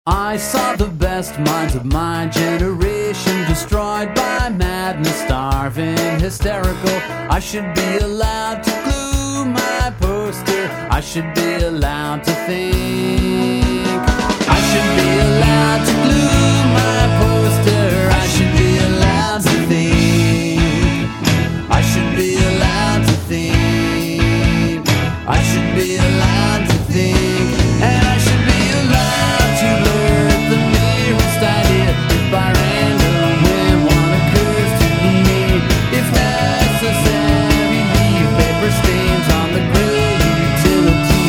I saw the best minds of my generation destroyed by madness, starving, hysterical. I should be allowed to glue my poster. I should be allowed to think. I should be allowed to glue my poster. I should be allowed to think. I should be allowed to think. I should be allowed to think. And I should be allowed to blurt the merest idea if by random whim one occurs to me. If necessary, leave paper stains on the gray utility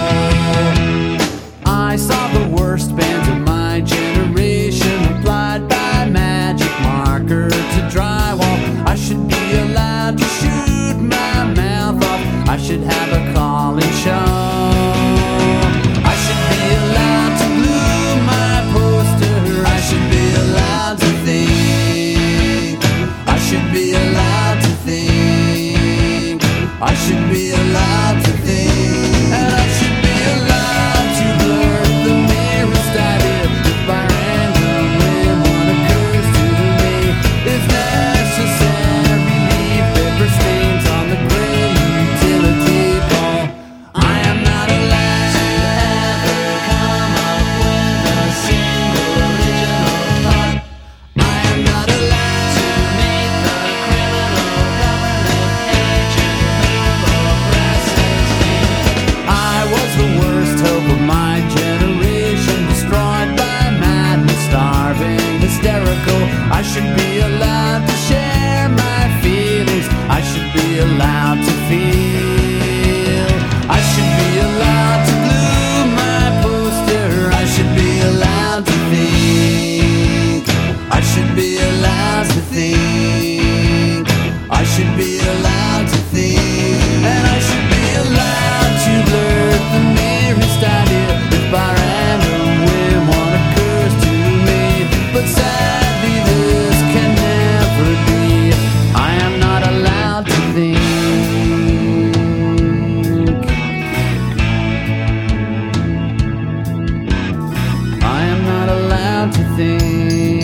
pole. I saw the worst bands of my generation applied by magic marker to drywall. I should be allowed to shoot my mouth off. I should have a call-in show. I should be allowed to glue my poster. I should be allowed to think. I should be allowed to think. I should be allowed to think. And I should be allowed to blurt the merest idea if by random whim one occurs to me. If necessary, leave paper stains on the gray utility pole. I am not allowed to ever come up with a single original thought. I am not allowed to meet the criminal government agent who oppresses me. I was the worst hope of my generation, destroyed by madness, starving, hysterical. I should be allowed to share my feelings. I should be allowed to feel. I should be allowed to glue my poster. I should be allowed to think. I should be allowed to think. I should be allowed to think. And I should be allowed to blurt the merest idea if by random whim one occurs to me. But sadly this can never be. I am not allowed to think. I am not allowed to think.